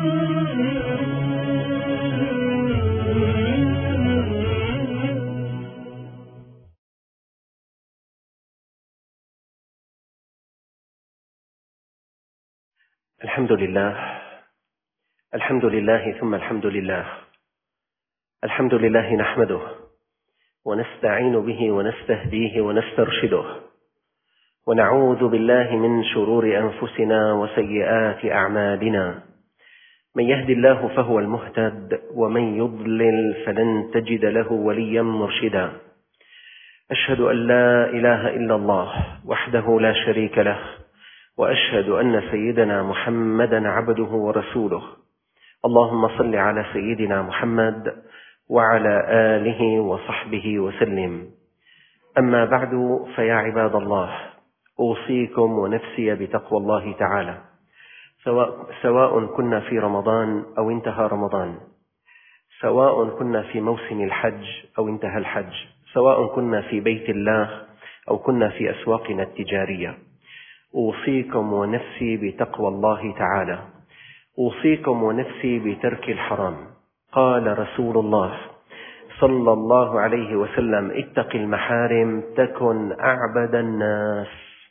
الحمد لله، الحمد لله ثم الحمد لله. الحمد لله نحمده ونستعين به ونستهديه ونسترشده، ونعوذ بالله من شرور أنفسنا وسيئات أعمالنا. من يهد الله فهو المهتد، ومن يضلل فلن تجد له وليا مرشدا. أشهد أن لا إله إلا الله وحده لا شريك له، وأشهد أن سيدنا محمدا عبده ورسوله. اللهم صل على سيدنا محمد وعلى آله وصحبه وسلم. أما بعد، فيا عباد الله، أوصيكم ونفسي بتقوى الله تعالى، سواء كنا في رمضان أو انتهى رمضان، سواء كنا في موسم الحج أو انتهى الحج، سواء كنا في بيت الله أو كنا في أسواقنا التجارية. أوصيكم ونفسي بتقوى الله تعالى، أوصيكم ونفسي بترك الحرام. قال رسول الله صلى الله عليه وسلم: اتق المحارم تكن أعبد الناس.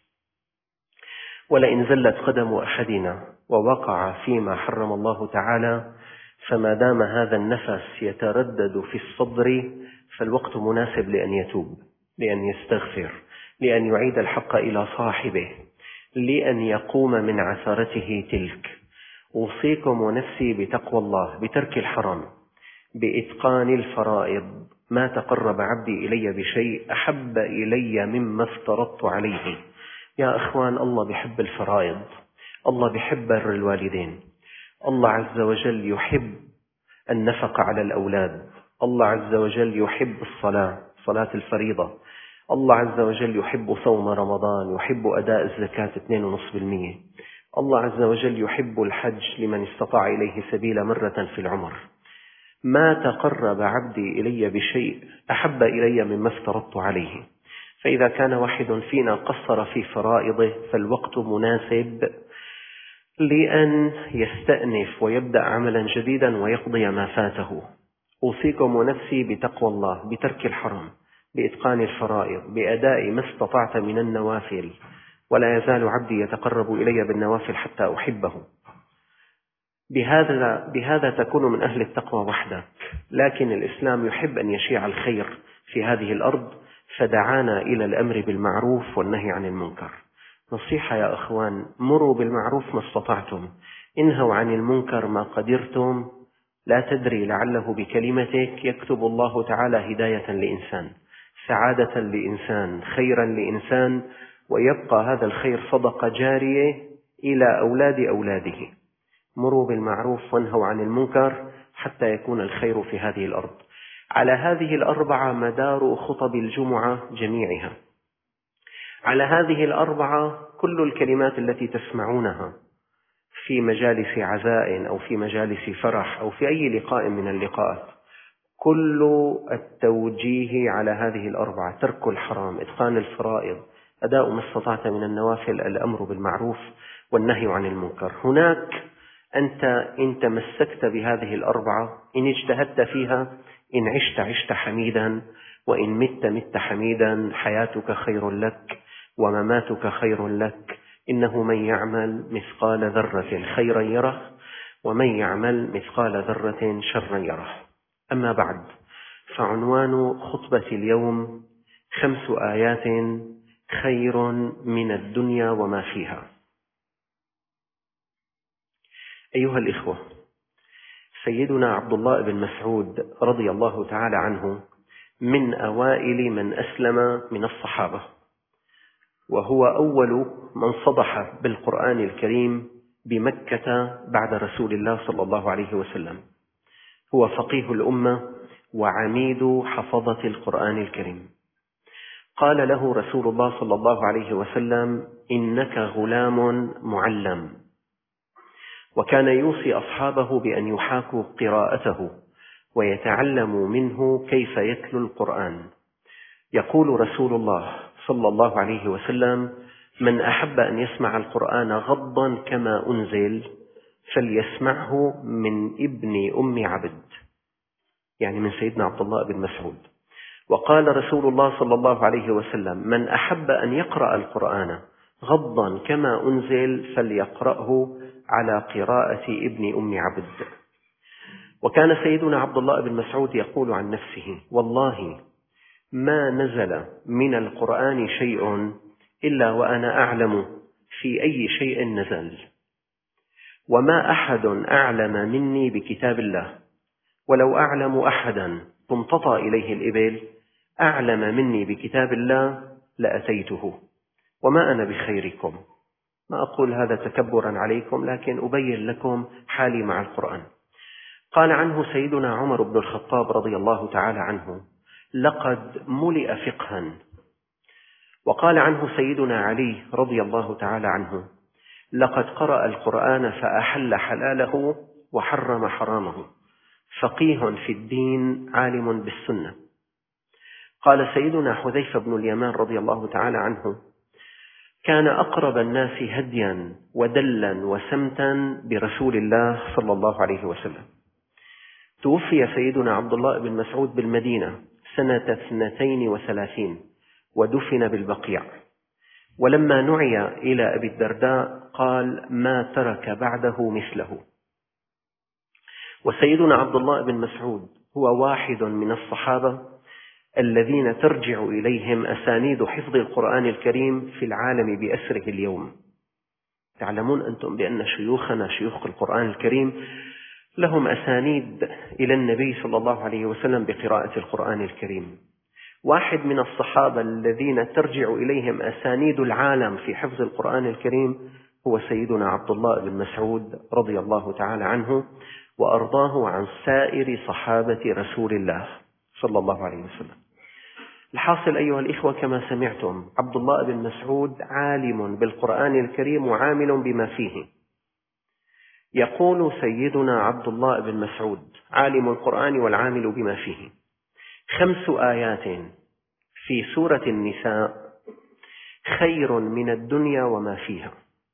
ولئن زلت قدم أحدنا ووقع فيما حرم الله تعالى، فما دام هذا النفس يتردد في الصدر فالوقت مناسب لأن يتوب، لأن يستغفر، لأن يعيد الحق إلى صاحبه، لأن يقوم من عثرته تلك. أوصيكم ونفسي بتقوى الله، بترك الحرام، بإتقان الفرائض. ما تقرب عبدي إلي بشيء أحب إلي مما افترضت عليه. يا أخوان، الله بيحب الفرائض، الله بيحب بر الوالدين، الله عز وجل يحب النفقة على الأولاد، الله عز وجل يحب الصلاة، صلاة الفريضة، الله عز وجل يحب صوم رمضان، يحب أداء الزكاة 2.5%، الله عز وجل يحب الحج لمن استطاع إليه سبيل مرة في العمر. ما تقرب عبدي إلي بشيء أحب إلي مما افترضت عليه. فإذا كان واحد فينا قصر في فرائضه فالوقت مناسب لأن يستأنف ويبدأ عملا جديدا ويقضي ما فاته. أوصيكم ونفسي بتقوى الله، بترك الحرام، بإتقان الفرائض، بأداء ما استطعت من النوافل. ولا يزال عبدي يتقرب إلي بالنوافل حتى أحبه. بهذا تكون من أهل التقوى وحدك. لكن الإسلام يحب أن يشيع الخير في هذه الأرض، فدعانا إلى الأمر بالمعروف والنهي عن المنكر. نصيحة يا أخوان: مروا بالمعروف ما استطعتم، انهوا عن المنكر ما قدرتم. لا تدري، لعله بكلمتك يكتب الله تعالى هداية لإنسان، سعادة لإنسان، خيرا لإنسان، ويبقى هذا الخير صدقة جارية إلى أولاد أولاده. مروا بالمعروف وانهوا عن المنكر حتى يكون الخير في هذه الأرض. على هذه الأربعة مدار خطب الجمعة جميعها. على هذه الأربعة كل الكلمات التي تسمعونها في مجالس عزاء أو في مجالس فرح أو في أي لقاء من اللقاءات، كل التوجيه على هذه الأربعة: ترك الحرام، إتقان الفرائض، أداء ما استطعت من النوافل، الأمر بالمعروف والنهي عن المنكر. هناك أنت إن تمسكت بهذه الأربعة، إن اجتهدت فيها، إن عشت عشت حميدا، وإن مت مت حميدا. حياتك خير لك ومماتك خير لك. إنه من يعمل مثقال ذرة خيرا يره، ومن يعمل مثقال ذرة شرا يره. أما بعد، فعنوان خطبة اليوم: 5 آيات خير من الدنيا وما فيها. أيها الإخوة، سيدنا عبد الله بن مسعود رضي الله تعالى عنه من أوائل من أسلم من الصحابة، وهو أول من صدح بالقرآن الكريم بمكة بعد رسول الله صلى الله عليه وسلم. هو فقيه الأمة وعميد حفظة القرآن الكريم. قال له رسول الله صلى الله عليه وسلم: إنك غلام معلم. وكان يوصي أصحابه بأن يحاكوا قراءته ويتعلموا منه كيف يتلو القرآن. يقول رسول الله صلى الله عليه وسلم: من أحب أن يسمع القرآن غضا كما أنزل فليسمعه من ابن أم عبد، يعني من سيدنا عبد الله بن مسعود. وقال رسول الله صلى الله عليه وسلم: من أحب أن يقرأ القرآن غضا كما أنزل فليقرأه على قراءة ابن أم عبد. وكان سيدنا عبد الله بن مسعود يقول عن نفسه: والله ما نزل من القرآن شيء إلا وأنا أعلم في أي شيء نزل، وما أحد أعلم مني بكتاب الله، ولو أعلم أحدا تمتطى إليه الإبل أعلم مني بكتاب الله لأتيته، وما أنا بخيركم. ما أقول هذا تكبرا عليكم، لكن أبين لكم حالي مع القرآن. قال عنه سيدنا عمر بن الخطاب رضي الله تعالى عنه: لقد ملئ فقها. وقال عنه سيدنا علي رضي الله تعالى عنه: لقد قرأ القرآن فأحل حلاله وحرم حرامه، فقيه في الدين عالم بالسنة. قال سيدنا حذيفة بن اليمان رضي الله تعالى عنه: كان أقرب الناس هديا ودلا وسمتا برسول الله صلى الله عليه وسلم. توفي سيدنا عبد الله بن مسعود بالمدينة سنة 32 ودفن بالبقيع. ولما نعي إلى أبي الدرداء قال: ما ترك بعده مثله. وسيدنا عبد الله بن مسعود هو واحد من الصحابة الذين ترجع إليهم أسانيد حفظ القرآن الكريم في العالم بأسره اليوم. تعلمون أنتم بأن شيوخنا شيوخ القرآن الكريم لهم أسانيد إلى النبي صلى الله عليه وسلم بقراءة القرآن الكريم. واحد من الصحابة الذين ترجع إليهم أسانيد العالم في حفظ القرآن الكريم هو سيدنا عبد الله بن مسعود رضي الله تعالى عنه وأرضاه عن سائر صحابة رسول الله صلى الله عليه وسلم. الحاصل أيها الإخوة كما سمعتم، عبد الله بن مسعود عالم بالقرآن الكريم وعامل بما فيه. يقول سيدنا عبد الله بن مسعود عالم القرآن والعامل بما فيه: 5 آيات في سورة النساء خير من الدنيا وما فيها.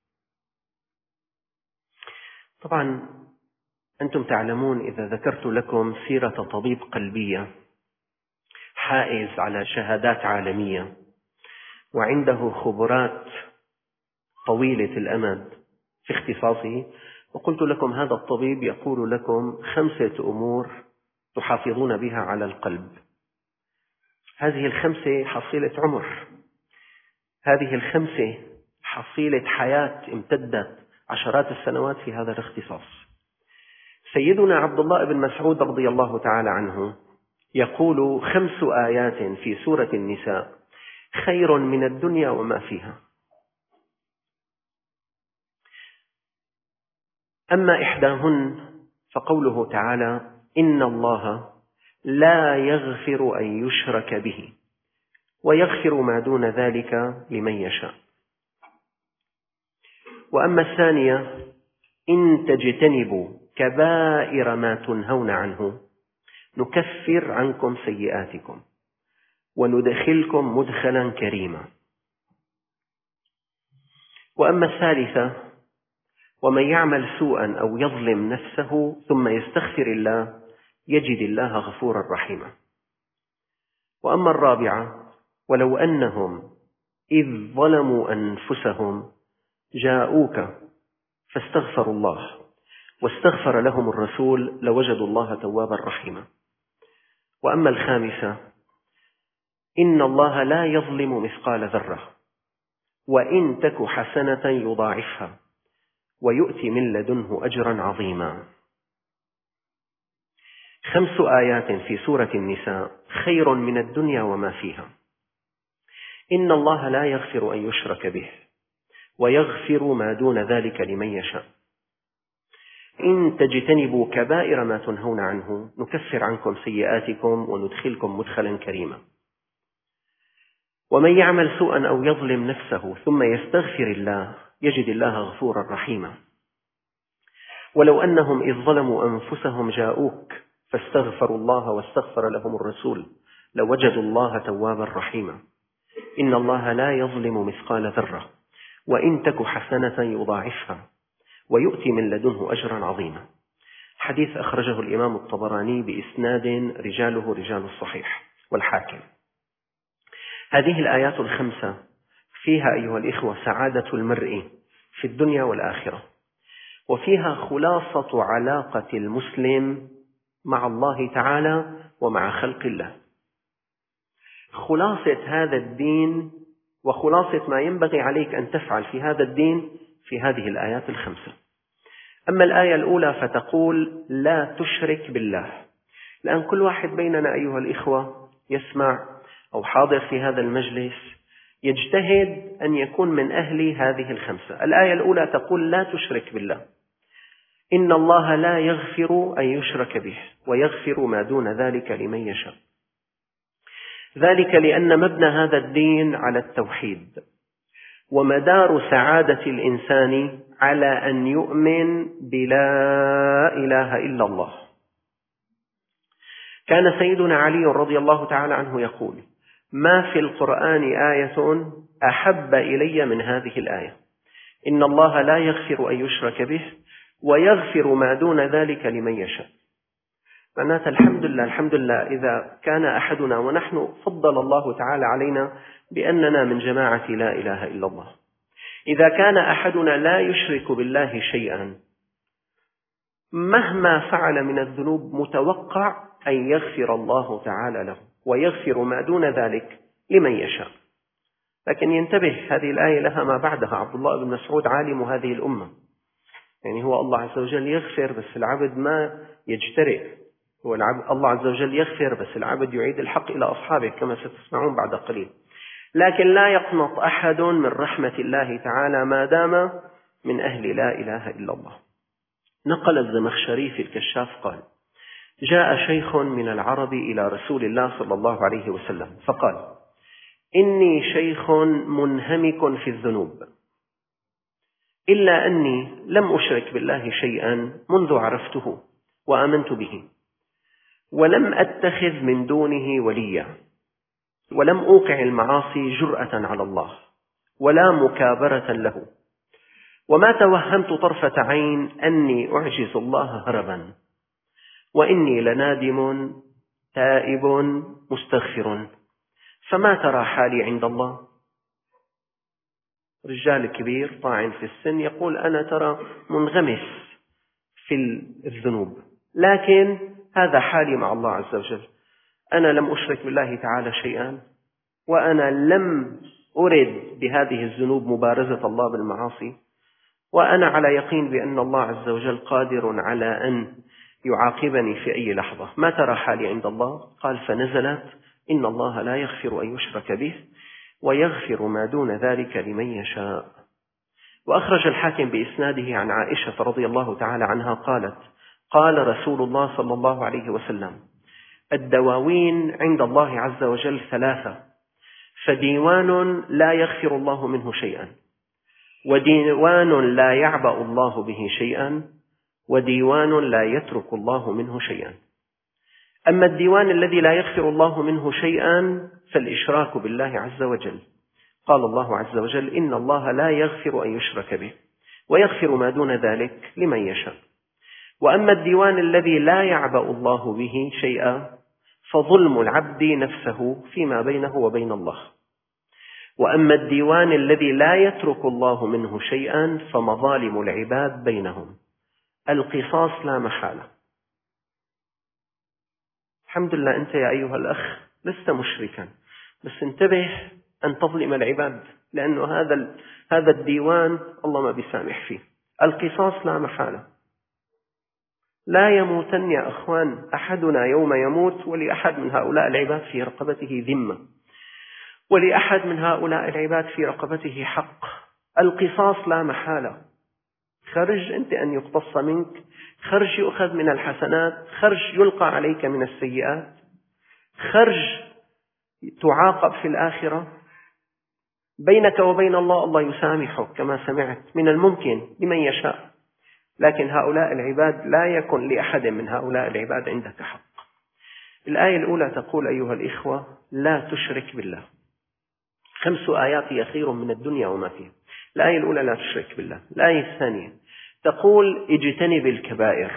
طبعا أنتم تعلمون إذا ذكرت لكم سيرة طبيب قلبية حائز على شهادات عالمية وعنده خبرات طويلة الأمد في اختصاصه، وقلت لكم هذا الطبيب يقول لكم 5 أمور تحافظون بها على القلب. هذه 5 حصيلة عمر، هذه 5 حصيلة حياة امتدت عشرات السنوات في هذا الاختصاص. سيدنا عبد الله بن مسعود رضي الله تعالى عنه يقول: 5 آيات في سورة النساء خير من الدنيا وما فيها. أما إحداهن فقوله تعالى: إن الله لا يغفر أن يشرك به ويغفر ما دون ذلك لمن يشاء. وأما الثانية: إن تجتنبوا كبائر ما تنهون عنه نكفر عنكم سيئاتكم وندخلكم مدخلا كريما. وأما الثالثة: ومن يعمل سوءا أو يظلم نفسه ثم يستغفر الله يجد الله غفورا رحيما. وأما الرابعة: ولو أنهم إذ ظلموا أنفسهم جاءوك فاستغفروا الله واستغفر لهم الرسول لوجدوا الله توابا رحيما. وأما الخامسة: إن الله لا يظلم مثقال ذرة وإن تك حسنة يضاعفها ويؤتي من لدنه أجرا عظيما. 5 آيات في سورة النساء خير من الدنيا وما فيها. إن الله لا يغفر أن يشرك به ويغفر ما دون ذلك لمن يشاء. إن تجتنبوا كبائر ما تنهون عنه نكفر عنكم سيئاتكم وندخلكم مدخلا كريما. ومن يعمل سوءا أو يظلم نفسه ثم يستغفر الله يجد الله غفورا رحيما. ولو أنهم إذ ظلموا أنفسهم جاءوك فاستغفروا الله واستغفر لهم الرسول لوجدوا الله توابا رحيما. إن الله لا يظلم مثقال ذرة وإن تك حسنة يضاعفها ويؤتي من لدنه أجرا عظيما. حديث أخرجه الإمام الطبراني بإسناد رجاله رجال الصحيح والحاكم. هذه الآيات الخمسة فيها أيها الإخوة سعادة المرء في الدنيا والآخرة، وفيها خلاصة علاقة المسلم مع الله تعالى ومع خلق الله، خلاصة هذا الدين وخلاصة ما ينبغي عليك أن تفعل في هذا الدين في هذه الآيات الخمسة. أما الآية الأولى فتقول لا تشرك بالله. لأن كل واحد بيننا أيها الإخوة يسمع أو حاضر في هذا المجلس يجتهد أن يكون من أهل هذه الخمسة. الآية الأولى تقول لا تشرك بالله، إن الله لا يغفر أن يشرك به ويغفر ما دون ذلك لمن يشاء. ذلك لأن مبنى هذا الدين على التوحيد، ومدار سعادة الإنسان على أن يؤمن بلا إله إلا الله. كان سيدنا علي رضي الله تعالى عنه يقول: ما في القرآن آية أحب إلي من هذه الآية، إن الله لا يغفر أن يشرك به ويغفر ما دون ذلك لمن يشاء. معناتها الحمد لله إذا كان أحدنا، ونحن فضل الله تعالى علينا بأننا من جماعة لا إله إلا الله، إذا كان أحدنا لا يشرك بالله شيئا مهما فعل من الذنوب متوقع أن يغفر الله تعالى له ويغفر ما دون ذلك لمن يشاء. لكن ينتبه، هذه الآية لها ما بعدها. عبد الله بن مسعود عالم هذه الأمة، يعني هو الله عز وجل يغفر بس العبد ما يجترئ، هو الله عز وجل يغفر بس العبد يعيد الحق إلى أصحابه كما ستسمعون بعد قليل. لكن لا يقنط أحد من رحمة الله تعالى ما دام من أهل لا إله إلا الله. نقل الزمخشري في الكشاف قال: جاء شيخ من العرب إلى رسول الله صلى الله عليه وسلم فقال: إني شيخ منهمك في الذنوب، إلا أني لم أشرك بالله شيئا منذ عرفته وآمنت به، ولم أتخذ من دونه وليا، ولم أوقع المعاصي جرأة على الله ولا مكابرة له، وما توهمت طرفة عين أني أعجز الله هربا، وإني لنادم تائب مستغفر، فما ترى حالي عند الله؟ رجال كبير طاعن في السن يقول: أنا ترى منغمس في الذنوب، لكن هذا حالي مع الله عز وجل. أنا لم أشرك بالله تعالى شيئا، وأنا لم أرد بهذه الذنوب مبارزة الله بالمعاصي، وأنا على يقين بأن الله عز وجل قادر على أن يعاقبني في أي لحظة. ما ترى حالي عند الله؟ قال: فنزلت: إن الله لا يغفر أن يشرك به ويغفر ما دون ذلك لمن يشاء. وأخرج الحاكم بإسناده عن عائشة رضي الله تعالى عنها قالت: قال رسول الله صلى الله عليه وسلم: الدواوين عند الله عز وجل ثلاثة، فديوان لا يغفر الله منه شيئا، وديوان لا يعبأ الله به شيئا، وديوان لا يترك الله منه شيئا. أما الديوان الذي لا يغفر الله منه شيئا فالإشراك بالله عز وجل. قال الله عز وجل: إن الله لا يغفر أن يشرك به ويغفر ما دون ذلك لمن يشاء. وأما الديوان الذي لا يعبأ الله به شيئا فظلم العبد نفسه فيما بينه وبين الله. وأما الديوان الذي لا يترك الله منه شيئا فمظالم العباد بينهم، القصاص لا محالة. الحمد لله أنت يا أيها الأخ لست مشركا، بس انتبه أن تظلم العباد، لأنه هذا الديوان الله ما بيسامح فيه. القصاص لا محالة. لا يموتن يا أخوان أحدنا يوم يموت ولأحد من هؤلاء العباد في رقبته ذمة، ولأحد من هؤلاء العباد في رقبته حق. القصاص لا محالة. خرج أنت أن يقتص منك، خرج يؤخذ من الحسنات، خرج يلقى عليك من السيئات، خرج تعاقب في الآخرة. بينك وبين الله يسامحك كما سمعت، من الممكن لمن يشاء، لكن هؤلاء العباد لا يكن لأحد من هؤلاء العباد عندك حق. الآية الأولى تقول أيها الإخوة: لا تشرك بالله. 5 آيات هي خير من الدنيا وما فيها. الآية الأولى لا تشرك بالله. الآية الثانية: تقول اجتنب الكبائر.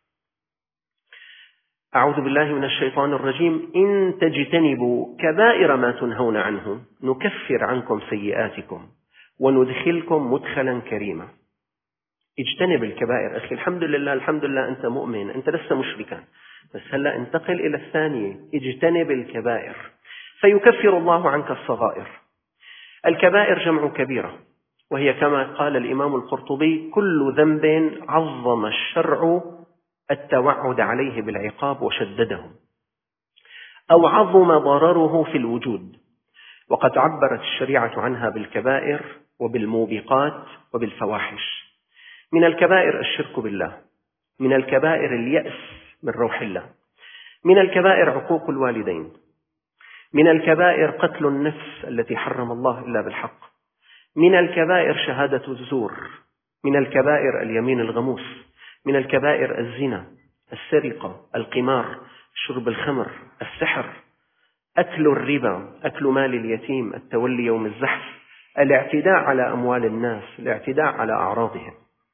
أعوذ بالله من الشيطان الرجيم: إن تجتنبوا كبائر ما تنهون عنه نكفر عنكم سيئاتكم وندخلكم مدخلا كريما. اجتنب الكبائر. أخي الحمد لله أنت مؤمن، أنت لست مشركا، بس هلأ انتقل إلى الثانية: اجتنب الكبائر فيكفر الله عنك الصغائر. الكبائر جمع كبيرة، وهي كما قال الإمام القرطبي: كل ذنب عظم الشرع التوعد عليه بالعقاب وشدده، أو عظم ضرره في الوجود. وقد عبرت الشريعة عنها بالكبائر وبالموبقات وبالفواحش. من الكبائر الشرك بالله، من الكبائر اليأس من روح الله، من الكبائر عقوق الوالدين، من الكبائر قتل النفس التي حرم الله إلا بالحق، من الكبائر شهادة الزور، من الكبائر اليمين الغموس، من الكبائر الزنا، السرقة، القمار، شرب الخمر، السحر، أكل الربا، أكل مال اليتيم، التولي يوم الزحف، الاعتداء على أموال الناس، الاعتداء على أعراضهم.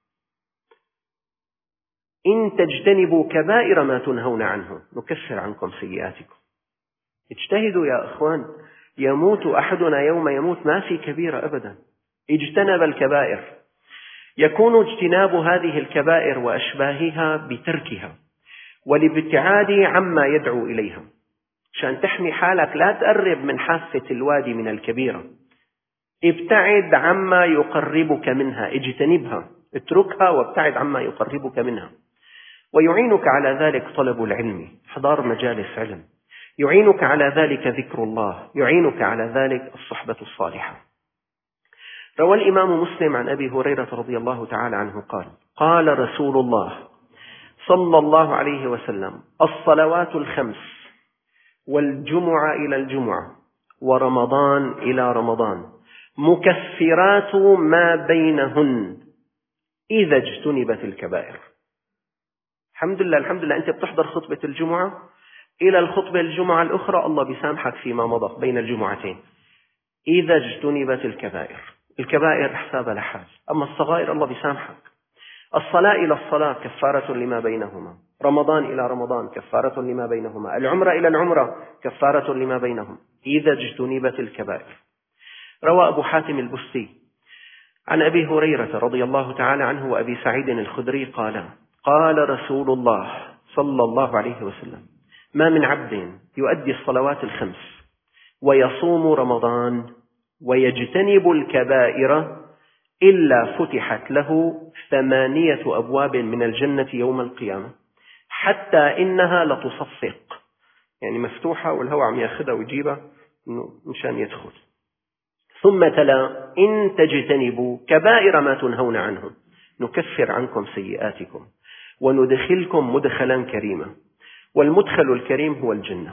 إن تجتنبوا كبائر ما تنهون عنه نكفر عنكم سيئاتكم. اجتهدوا يا أخوان، يموت أحدنا يوم يموت ما في كبيرة أبدا. اجتنب الكبائر. يكون اجتناب هذه الكبائر وأشباهها بتركها والابتعاد عما يدعو إليها، عشان تحمي حالك لا تقرب من حافة الوادي من الكبيرة. ابتعد عما يقربك منها، اجتنبها، اتركها وابتعد عما يقربك منها. ويعينك على ذلك طلب العلم، حضار مجالس علم، يعينك على ذلك ذكر الله، يعينك على ذلك الصحبة الصالحة. روى الإمام مسلم عن أبي هريرة رضي الله تعالى عنه قال: قال رسول الله صلى الله عليه وسلم: الصلوات الخمس والجمعة إلى الجمعة ورمضان إلى رمضان مكفرات ما بينهن إذا اجتنبت الكبائر. الحمد لله أنت بتحضر خطبة الجمعة إلى الخطبة الجمعة الأخرى، الله بيسامحك فيما مضى بين الجمعتين إذا اجتنبت الكبائر. الكبائر حساب لحال، أما الصغائر الله بيسامحك. الصلاة إلى الصلاة كفارة لما بينهما، رمضان إلى رمضان كفارة لما بينهما، العمرة إلى العمرة كفارة لما بينهم إذا اجتنبت الكبائر. روى أبو حاتم البستي عن أبي هريرة رضي الله تعالى عنه وأبي سعيد الخدري قال: قال رسول الله صلى الله عليه وسلم: ما من عبد يؤدي الصلوات الخمس ويصوم رمضان ويجتنب الكبائر إلا فتحت له 8 أبواب من الجنة يوم القيامة حتى إنها لتصفق، يعني مفتوحة والهواء عم ياخذها ويجيبها مشان يدخل. ثم تلا: إن تجتنبوا كبائر ما تنهون عنه نكفر عنكم سيئاتكم وندخلكم مدخلا كريما. والمدخل الكريم هو الجنة.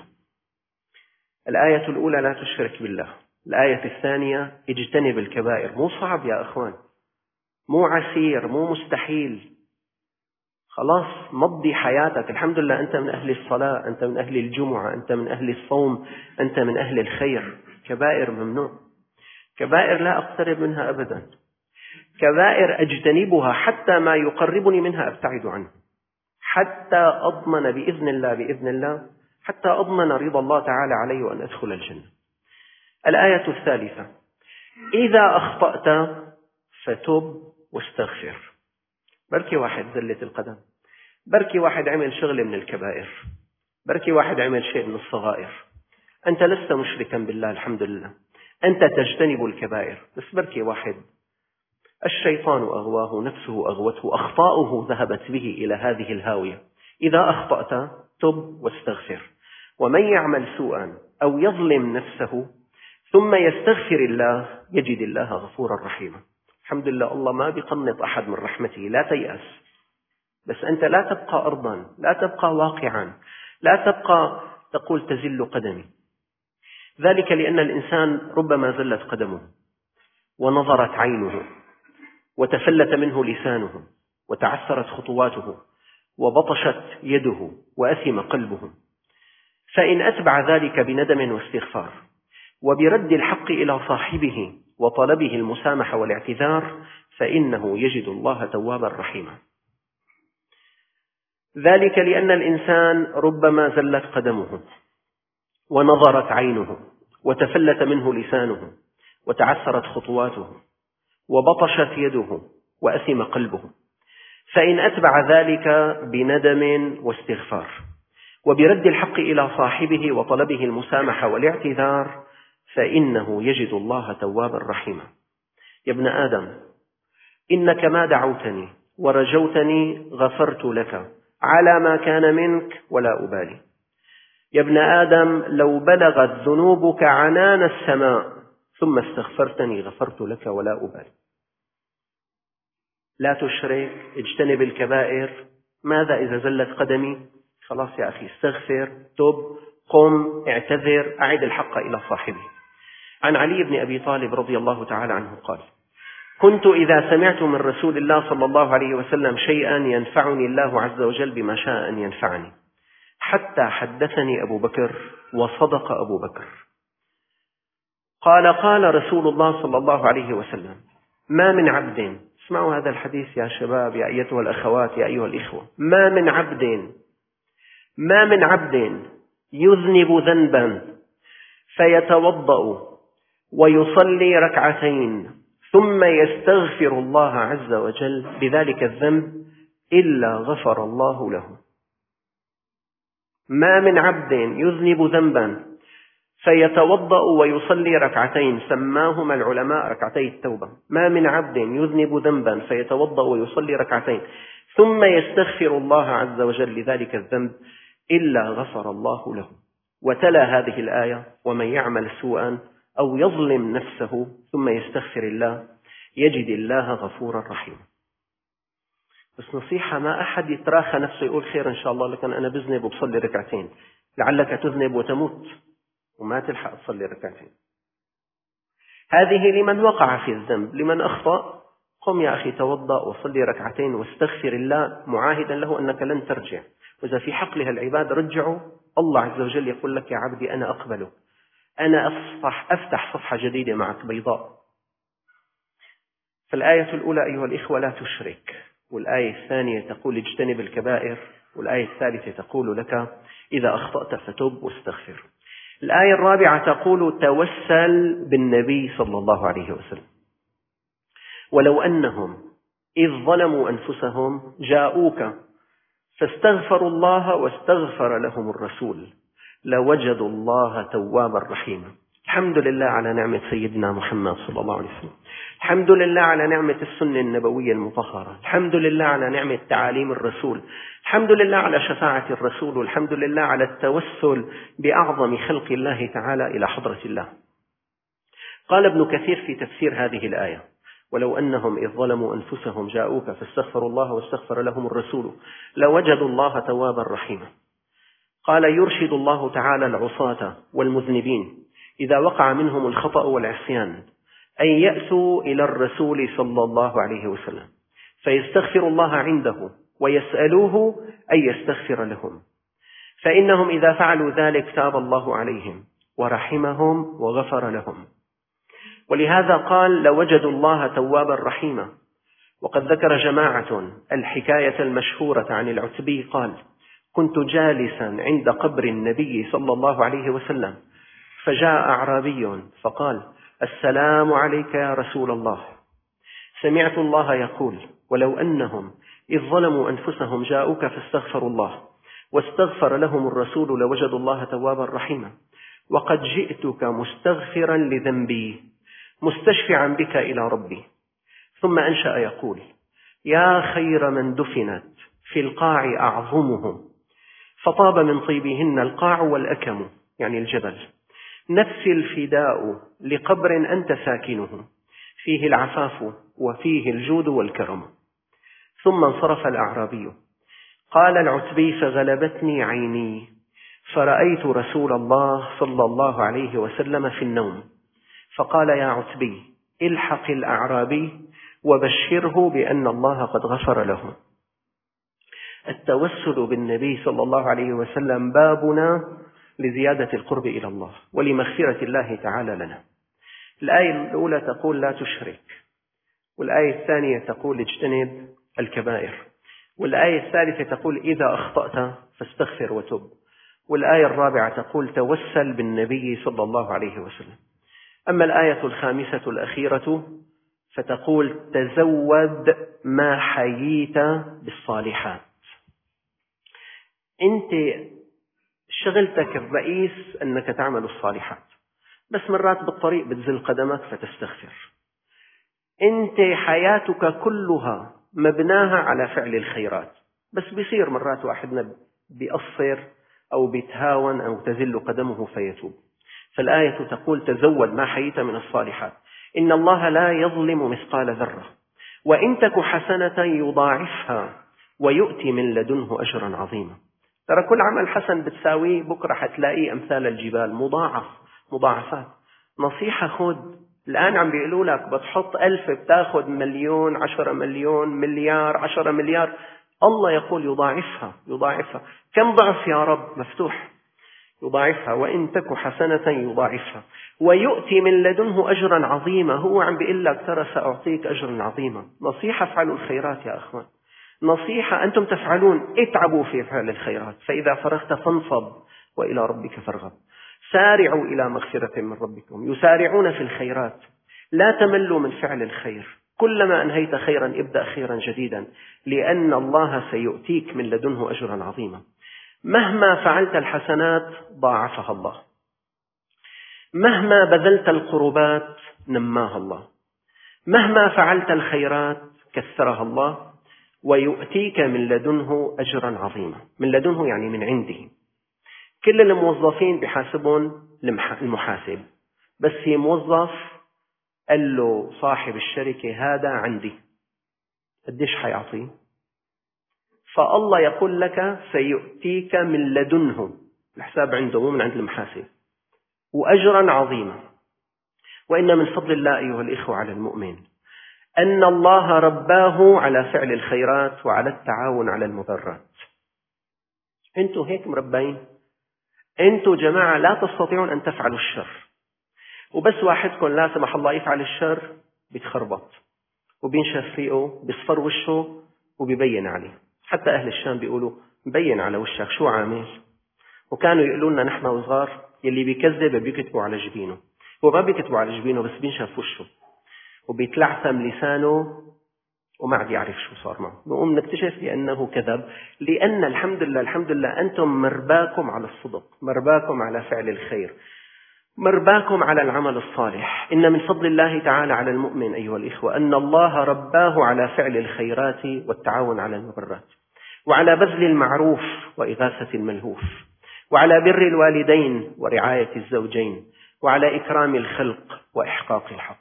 الآية الأولى: لا تشرك بالله. الآية الثانية: اجتنب الكبائر. مو صعب يا أخوان، مو عسير، مو مستحيل. خلاص مضي حياتك. الحمد لله أنت من أهل الصلاة، أنت من أهل الجمعة، أنت من أهل الصوم، أنت من أهل الخير. كبائر ممنوع، كبائر لا أقترب منها أبدا، كبائر أجتنبها حتى ما يقربني منها أبتعد عنه، حتى أضمن بإذن الله حتى أضمن رضا الله تعالى علي وأن أدخل الجنة. الآية الثالثة: إذا أخطأت فتب واستغفر. بركي واحد زلة القدم، بركي واحد عمل شغل من الكبائر، بركي واحد عمل شيء من الصغائر. أنت لست مشركا بالله الحمد لله، أنت تجتنب الكبائر، بس بركي واحد الشيطان أغواه، نفسه أغوته، أخطاؤه ذهبت به إلى هذه الهاوية. إذا أخطأت تب واستغفر. ومن يعمل سوءا أو يظلم نفسه ثم يستغفر الله يجد الله غفورا رحيما. الحمد لله الله ما بيقنط أحد من رحمته، لا تيأس. بس أنت لا تبقى أرضا، لا تبقى واقعا، لا تبقى تقول تزل قدمي. ذلك لأن الإنسان ربما زلت قدمه ونظرت عينه وتفلت منه لسانه وتعثرت خطواته وبطشت يده وأثم قلبه. فإن أتبع ذلك بندم واستغفار وبرد الحق إلى صاحبه وطلبه المسامحة والاعتذار فإنه يجد الله توابا رحيما. ذلك لأن الإنسان ربما زلت قدمه ونظرت عينه وتفلت منه لسانه وتعثرت خطواته وبطشت يده وأثم قلبه، فإن أتبع ذلك بندم واستغفار وبرد الحق إلى صاحبه وطلبه المسامحة والاعتذار فإنه يجد الله توابا رحيما. يا ابن آدم، إنك ما دعوتني ورجوتني غفرت لك على ما كان منك ولا أبالي. يا ابن آدم، لو بلغت ذنوبك عنان السماء ثم استغفرتني غفرت لك ولا أبالي. لا تشرك، اجتنب الكبائر. ماذا إذا زلت قدمي؟ خلاص يا أخي، استغفر، تب، قم، اعتذر، أعد الحق إلى صاحبه. عن علي بن أبي طالب رضي الله تعالى عنه قال: كنت إذا سمعت من رسول الله صلى الله عليه وسلم شيئا ينفعني الله عز وجل بما شاء أن ينفعني، حتى حدثني أبو بكر وصدق أبو بكر. قال رسول الله صلى الله عليه وسلم: ما من عبد، اسمعوا هذا الحديث يا شباب، يا أيتها الأخوات، يا أيها الإخوة، ما من عبد يذنب ذنبا فيتوضأ ويصلي ركعتين ثم يستغفر الله عز وجل بذلك الذنب إلا غفر الله له. ما من عبد يذنب ذنبا فيتوضأ ويصلي ركعتين، سماهما العلماء ركعتي التوبة. ما من عبد يذنب ذنبا فيتوضأ ويصلي ركعتين ثم يستغفر الله عز وجل لذلك الذنب إلا غفر الله له. وتلا هذه الآية: ومن يعمل سوءا أو يظلم نفسه ثم يستغفر الله يجد الله غفورا رحيما. بس نصيحة، ما أحد يتراخى نفسه يقول خير إن شاء الله، لكن أنا بذنب وبصلي ركعتين، لعلك تذنب وتموت وما تلحق تصلي ركعتين. هذه لمن وقع في الذنب. لمن أخطأ، قم يا أخي توضأ وصلي ركعتين واستغفر الله معاهدا له أنك لن ترجع، وإذا في حق لها العباد رجعوا، الله عز وجل يقول لك: يا عبدي أنا أقبلك، أنا أفتح صفحة جديدة معك بيضاء. فالآية الأولى أيها الإخوة: لا تشرك، والآية الثانية تقول اجتنب الكبائر، والآية الثالثة تقول لك إذا أخطأت فتب واستغفر. الآية الرابعة تقول توسل بالنبي صلى الله عليه وسلم: ولو أنهم إذ ظلموا أنفسهم جاءوك فاستغفروا الله واستغفر لهم الرسول لوجدوا الله توابا رحيما. الحمد لله على نعمة سيدنا محمد صلى الله عليه وسلم، الحمد لله على نعمة السنة النبوية المطهرة، الحمد لله على نعمة تعاليم الرسول، الحمد لله على شفاعة الرسول، والحمد لله على التوسل بأعظم خلق الله تعالى إلى حضرة الله. قال ابن كثير في تفسير هذه الآية: ولو أنهم إذ ظلموا أنفسهم جاءوك فاستغفروا الله واستغفر لهم الرسول لوجدوا الله توابا رحيما. قال: يرشد الله تعالى العصاة والمذنبين إذا وقع منهم الخطأ والعصيان أن يأتوا إلى الرسول صلى الله عليه وسلم فيستغفر الله عنده ويسألوه أن يستغفر لهم، فإنهم إذا فعلوا ذلك تاب الله عليهم ورحمهم وغفر لهم. ولهذا قال: لوجدوا الله توابا رحيما. وقد ذكر جماعة الحكاية المشهورة عن العتبي قال: كنت جالسا عند قبر النبي صلى الله عليه وسلم فجاء أعرابي فقال: السلام عليك يا رسول الله. سمعت الله يقول: ولو أنهم إذ ظلموا أنفسهم جاءوك فاستغفروا الله واستغفر لهم الرسول لوجدوا الله توابا رحيما. وقد جئتك مستغفرا لذنبي مستشفعا بك إلى ربي. ثم أنشأ يقول: يا خير من دفنت في القاع أعظمهم، فطاب من طيبهن القاع والأكم، يعني الجبل، نفسي الفداء لقبر أنت ساكنه، فيه العفاف وفيه الجود والكرم. ثم انصرف الأعرابي. قال العتبي: فغلبتني عيني فرأيت رسول الله صلى الله عليه وسلم في النوم، فقال: يا عتبي الحق الأعرابي وبشره بأن الله قد غفر له. التوسل بالنبي صلى الله عليه وسلم بابنا لزيادة القرب إلى الله ولمغفرة الله تعالى لنا. الآية الأولى تقول لا تشرك، والآية الثانية تقول اجتنب الكبائر، والآية الثالثة تقول إذا أخطأت فاستغفر وتب، والآية الرابعة تقول توسل بالنبي صلى الله عليه وسلم. أما الآية الخامسة الأخيرة فتقول تزود ما حييت بالصالحات. أنت شغلتك الرئيس أنك تعمل الصالحات، بس مرات بالطريق بتزل قدمك فتستغفر. أنت حياتك كلها مبناها على فعل الخيرات، بس بيصير مرات واحدنا بيقصر أو بيتهاون أو تزل قدمه فيتوب. فالآية تقول تزود ما حييت من الصالحات، إن الله لا يظلم مثقال ذرة وإن تك حسنة يضاعفها ويؤتي من لدنه أجرا عظيما. ترى كل عمل حسن بتساويه بكرة حتلاقيه أمثال الجبال، مضاعفات. نصيحة خذ. الآن عم بيقولوا لك بتحط 1000 بتاخذ مليون، 10 مليون، مليار، 10 مليار. الله يقول يضاعفها. كم ضعف يا رب؟ مفتوح. يضاعفها وإن تك حسنة يضاعفها ويؤتي من لدنه أجرا عظيما. هو عم بيقول لك ترى سأعطيك أجرا عظيما. نصيحة افعلوا الخيرات يا أخوان، نصيحة أنتم تفعلون، اتعبوا في فعل الخيرات، فإذا فرغت فانصب وإلى ربك فارغب. سارعوا إلى مغفرة من ربكم. يسارعون في الخيرات، لا تملوا من فعل الخير. كلما أنهيت خيرا ابدأ خيرا جديدا، لأن الله سيؤتيك من لدنه أجرا عظيما. مهما فعلت الحسنات ضاعفها الله، مهما بذلت القربات نماها الله، مهما فعلت الخيرات كثرها الله، ويؤتيك من لدنه أجرا عظيما. من لدنه يعني من عنده. كل الموظفين بحاسبهم المحاسب، بس في موظف قال له صاحب الشركة هذا عندي، قديش حيعطيه؟ فالله يقول لك سيؤتيك من لدنه، الحساب عنده مو من عند المحاسب، وأجرا عظيما. وإن من فضل الله أيها الإخوة على المؤمن أن الله رباه على فعل الخيرات وعلى التعاون على المضرات. أنتوا هيك مربين، أنتوا جماعة لا تستطيعون أن تفعلوا الشر، وبس واحدكم لا سمح الله يفعل الشر بيتخربط وبينشف ريقه، بيصفر وشه وبيبين عليه. حتى أهل الشام بيقولوا مبين على وشك شو عامل. وكانوا يقولوا لنا نحن وصغار يلي بيكذب بيكتبوا على جبينه. هو ما بيكتبوا على جبينه بس بينشف وشه وبيتلعثم لسانه وما عاد يعرف شو صار معه. نقوم نكتشف بأنه كذب، لأن الحمد لله أنتم مرباكم على الصدق، مرباكم على فعل الخير، مرباكم على العمل الصالح. إن من فضل الله تعالى على المؤمن أيها الإخوة أن الله رباه على فعل الخيرات والتعاون على المبرات، وعلى بذل المعروف وإغاثة الملهوف، وعلى بر الوالدين ورعاية الزوجين، وعلى إكرام الخلق وإحقاق الحق.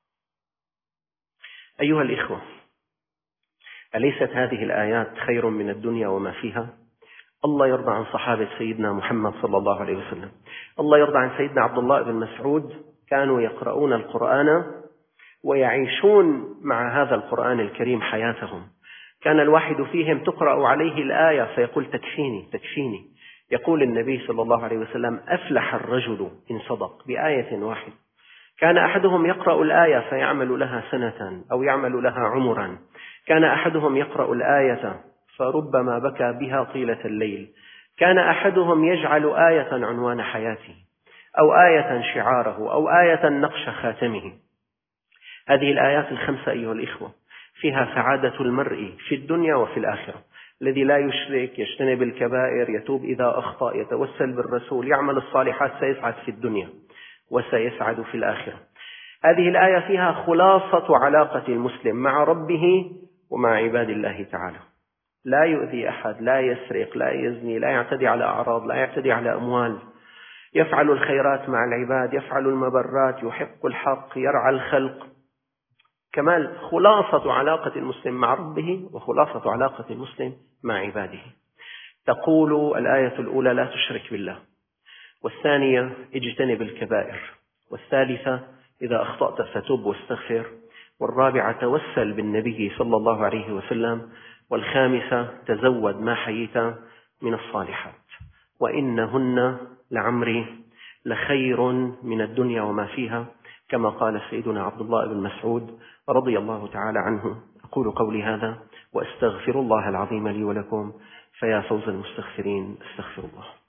أيها الإخوة، أليست هذه الآيات خير من الدنيا وما فيها؟ الله يرضى عن صحابة سيدنا محمد صلى الله عليه وسلم. الله يرضى عن سيدنا عبد الله بن مسعود، كانوا يقرؤون القرآن ويعيشون مع هذا القرآن الكريم حياتهم. كان الواحد فيهم تقرأ عليه الآية فيقول تكفيني. يقول النبي صلى الله عليه وسلم أفلح الرجل إن صدق بآية واحدة. كان أحدهم يقرأ الآية فيعمل لها سنة أو يعمل لها عمرا. كان أحدهم يقرأ الآية فربما بكى بها طيلة الليل. كان أحدهم يجعل آية عنوان حياته، أو آية شعاره، أو آية نقش خاتمه. هذه الآيات الخمسة أيها الإخوة فيها سعادة المرء في الدنيا وفي الآخرة. الذي لا يشرك، يجتنب الكبائر، يتوب إذا أخطأ، يتوسل بالرسول، يعمل الصالحات، سيسعد في الدنيا وسيسعد في الآخرة. هذه الآية فيها خلاصة علاقة المسلم مع ربه ومع عباد الله تعالى. لا يؤذي أحد، لا يسرق، لا يزني، لا يعتدي على أعراض، لا يعتدي على أموال، يفعل الخيرات مع العباد، يفعل المبرات، يحق الحق، يرعى الخلق. كمال خلاصة علاقة المسلم مع ربه وخلاصة علاقة المسلم مع عباده. تقول الآية الأولى لا تشرك بالله، والثانية اجتنب الكبائر، والثالثة إذا أخطأت فتب واستغفر، والرابعة توسل بالنبي صلى الله عليه وسلم، والخامسة تزود ما حييت من الصالحات، وإنهن لعمري لخير من الدنيا وما فيها. كما قال سيدنا عبد الله بن مسعود رضي الله تعالى عنه: أقول قولي هذا وأستغفر الله العظيم لي ولكم، فيا فوز المستغفرين، استغفر الله.